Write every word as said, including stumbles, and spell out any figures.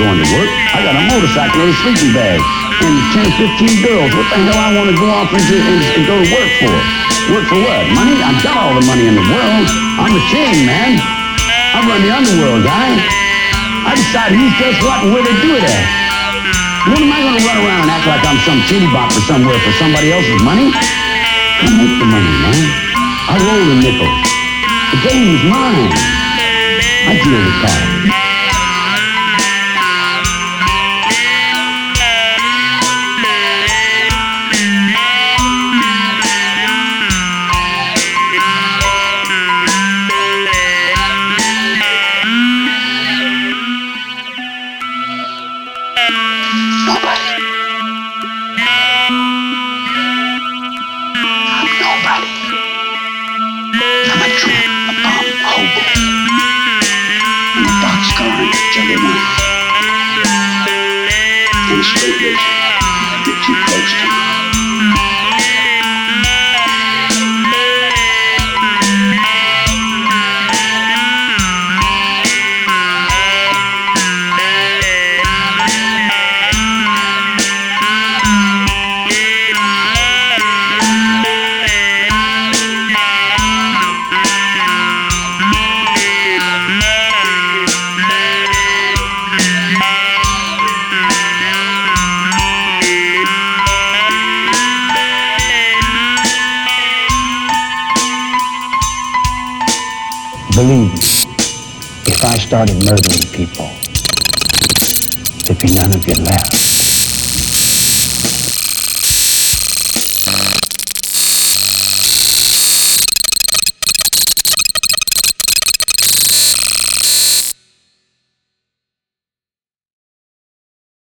going to work. I got a motorcycle and a sleeping bag and ten, fifteen girls. What the hell I want to go off into and, and go to work for? Work for what? Money? I've got all the money in the world. I'm the king, man. I run the underworld, guy. I decide who's just what and where they do it at. When am I going to run around and act like I'm some titty bopper somewhere for somebody else's money? I make the money, man. I roll the nickel. The game is mine. I deal the cards. Believe me, if I started murdering people, there'd be none of you left.